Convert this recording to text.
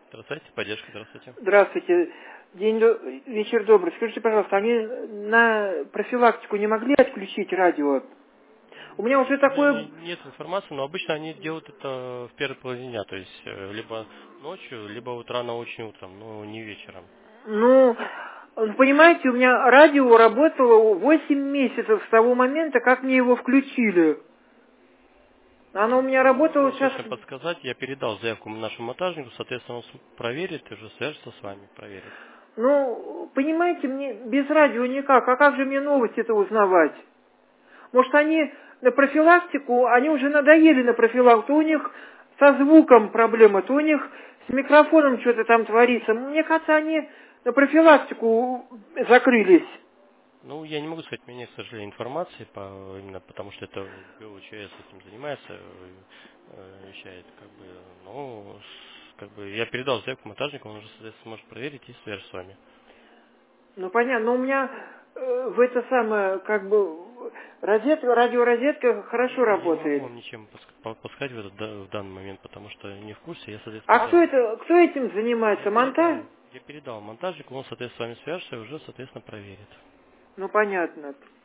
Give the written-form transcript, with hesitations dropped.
Здравствуйте, поддержка, здравствуйте. Здравствуйте. Вечер добрый. Скажите, пожалуйста, они на профилактику не могли отключить радио? У меня уже К сожалению, такое... нет информации, но обычно они делают это в первой половине дня, то есть либо ночью, либо вот рано очень утром, но не вечером. Ну, понимаете, у меня радио работало 8 месяцев с того момента, как мне его включили. Оно у меня Ну, не могу работало вам сейчас... точно подсказать, я передал заявку нашему монтажнику, соответственно, он проверит и уже свяжется с вами, проверит. Ну, понимаете, мне без радио никак. А как же мне новости-то узнавать? Может, они на профилактику, они уже надоели на профилактику, у них со звуком проблема, то у них с микрофоном что-то там творится. Мне кажется, они на профилактику закрылись. Ну, я не могу сказать, у меня нет, к сожалению, информации, именно потому что это ГУЧС этим занимается, вещает, как бы, ну, как бы, я передал заявку монтажнику, он уже, соответственно, сможет проверить и свяжется с вами. Ну, понятно, но у меня в это самое, как бы, радиорозетка хорошо Я не могу работает. вам ничем подсказать в данный момент, потому что не в курсе, я, соответственно, А передал. кто этим занимается? Монтаж? Я передал монтажнику, он, соответственно, с вами свяжется и уже, соответственно, проверит. Ну, понятно.